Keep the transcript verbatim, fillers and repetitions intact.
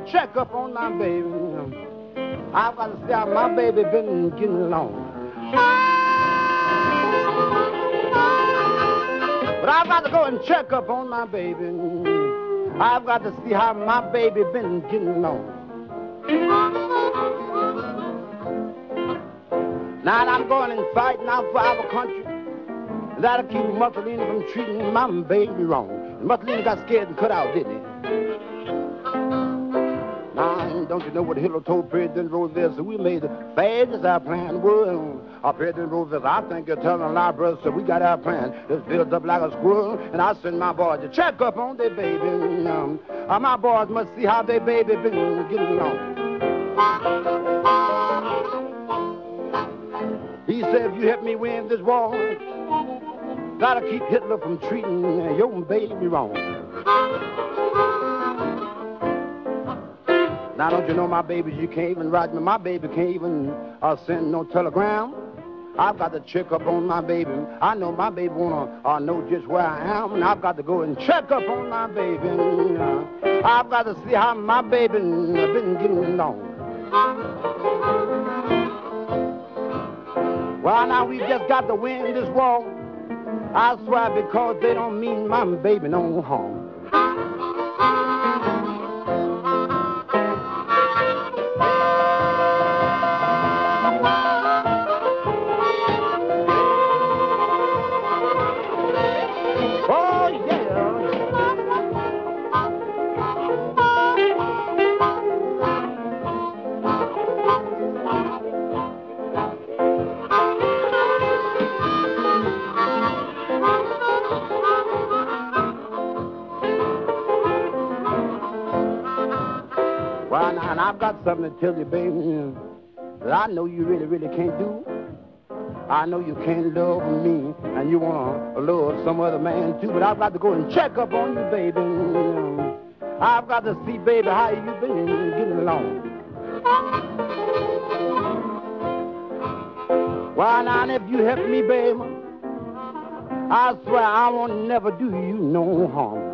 and check up on my baby. I've got to see how my baby been getting along. But I've got to go and check up on my baby. I've got to see how my baby been getting along. Now I'm going inside now for our country. That'll keep Mussolini from treating my baby wrong. Mussolini got scared and cut out, didn't he? Now, don't you know what Hitler told President Roosevelt? So we made the fastest our plan in the world. Our President Roosevelt, I think you're telling a lie, brother, so we got our plan. Just built up like a squirrel, and I send my boys to check up on their baby. Um, uh, my boys must see how their baby been getting along. He said, if you help me win this war, gotta keep Hitler from treating your baby wrong. Now, don't you know my babies, you can't even write me. My baby can't even uh, send no telegram. I've got to check up on my baby. I know my baby wanna uh, know just where I am, and I've got to go and check up on my baby. Uh, I've got to see how my baby been getting along. Well, now we just got to win this war. I swear, because they don't mean my baby no harm. And I've got something to tell you, baby, that I know you really, really can't do. I know you can't love me, and you want to love some other man too, but I've got to go and check up on you, baby. I've got to see, baby, how you been getting along. Why, now, if you help me, baby, I swear I won't never do you no harm.